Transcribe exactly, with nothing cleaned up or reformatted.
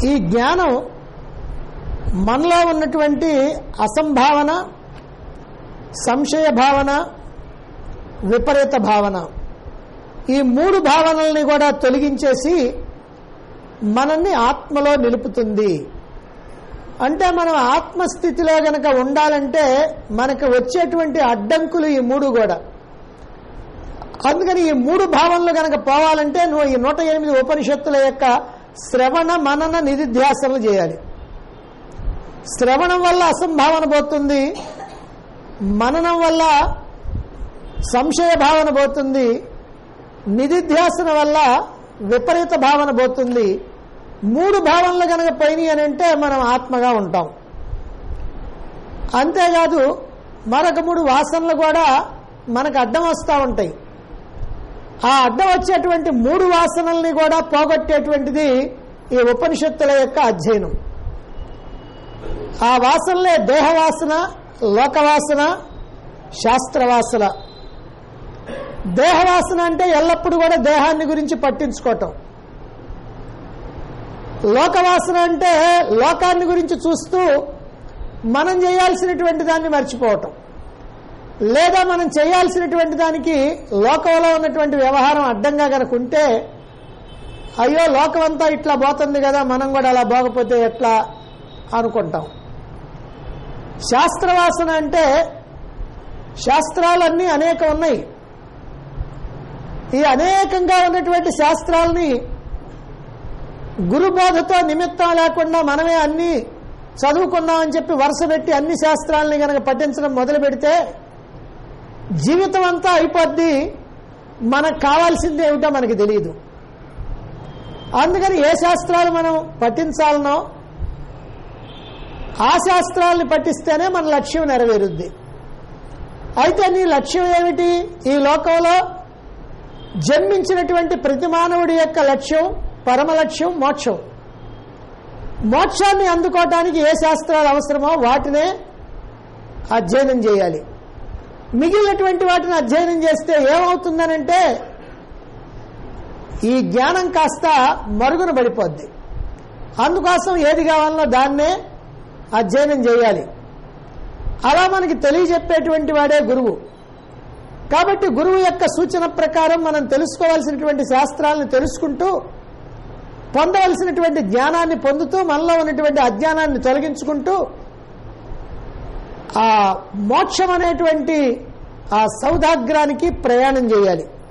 ఈ జ్ఞానం మనలో ఉన్నటువంటి అసంభావన, సంశయ భావన, విపరీత భావన, ఈ మూడు భావనల్ని కూడా తొలగించేసి మనల్ని ఆత్మలో నిలుపుతుంది. అంటే మనం ఆత్మస్థితిలో గనక ఉండాలంటే మనకు వచ్చేటువంటి అడ్డంకులు ఈ మూడు కూడా. అందుకని ఈ మూడు భావనలు గనక పోవాలంటే నువ్వు ఈ నూట ఎనిమిది ఉపనిషత్తుల యొక్క శ్రవణ మనన నిధిధ్యాసనలు చేయాలి. శ్రవణం వల్ల అసంభావన పోతుంది, మననం వల్ల సంశయ భావన పోతుంది, నిధిధ్యాసన వల్ల విపరీత భావన పోతుంది. మూడు భావనలు కనుక పోయినాయి అని అంటే మనం ఆత్మగా ఉంటాం. అంతేకాదు మరొక మూడు వాసనలు కూడా మనకు అడ్డం వస్తూ ఉంటాయి. ఆ అడ్డం వచ్చేటువంటి మూడు వాసనల్ని కూడా పోగొట్టేటువంటిది ఈ ఉపనిషత్తుల యొక్క అధ్యయనం. ఆ వాసనలే దేహవాసన, లోకవాసన, శాస్త్రవాసన. దేహవాసన అంటే ఎల్లప్పుడూ కూడా దేహాన్ని గురించి పట్టించుకోవటం. లోకవాసన అంటే లోకాన్ని గురించి చూస్తూ మనం చేయాల్సినటువంటి దాన్ని మర్చిపోవటం, లేదా మనం చేయాల్సినటువంటి దానికి లోకంలో ఉన్నటువంటి వ్యవహారం అడ్డంగా కనుక ఉంటే అయ్యో లోకం అంతా ఇట్లా పోతుంది కదా, మనం కూడా అలా పోకపోతే ఎట్లా అనుకుంటాం. శాస్త్రవాసన అంటే శాస్త్రాలన్నీ అనేకం ఉన్నాయి. ఈ అనేకంగా ఉన్నటువంటి శాస్త్రాలని గురుబోధతో నిమిత్తం లేకుండా మనమే అన్ని చదువుకున్నామని చెప్పి వరుస పెట్టి అన్ని శాస్త్రాలని కనుక పఠించడం మొదలు పెడితే జీవితం అంతా అయిపోద్ది, మనకు కావాల్సింది ఏమిటో మనకి తెలియదు. అందుకని ఏ శాస్త్రాలు మనం పఠించాలనో ఆ శాస్త్రాలని పఠిస్తేనే మన లక్ష్యం నెరవేరుద్ది. అయితే నీ లక్ష్యం ఏమిటి? ఈ లోకంలో జన్మించినటువంటి ప్రతి మానవుడి యొక్క లక్ష్యం, పరమ లక్ష్యం మోక్షం. మోక్షాన్ని అందుకోవటానికి ఏ శాస్త్రాలు అవసరమో వాటినే అధ్యయనం చేయాలి. మిగిలినటువంటి వాటిని అధ్యయనం చేస్తే ఏమవుతుందనంటే ఈ జ్ఞానం కాస్త మరుగున పడిపోద్ది. అందుకోసం ఏది కావాలనో దాన్నే అధ్యయనం చేయాలి. అలా మనకి తెలియజెప్పేటువంటి వాడే గురువు. కాబట్టి గురువు యొక్క సూచన ప్రకారం మనం తెలుసుకోవాల్సినటువంటి శాస్త్రాలను తెలుసుకుంటూ పొందవలసినటువంటి జ్ఞానాన్ని పొందుతూ మనలో ఉన్నటువంటి అజ్ఞానాన్ని తొలగించుకుంటూ ఆ మోక్షం అనేటువంటి ఆ సౌధాగ్రానికి ప్రయాణం చేయాలి.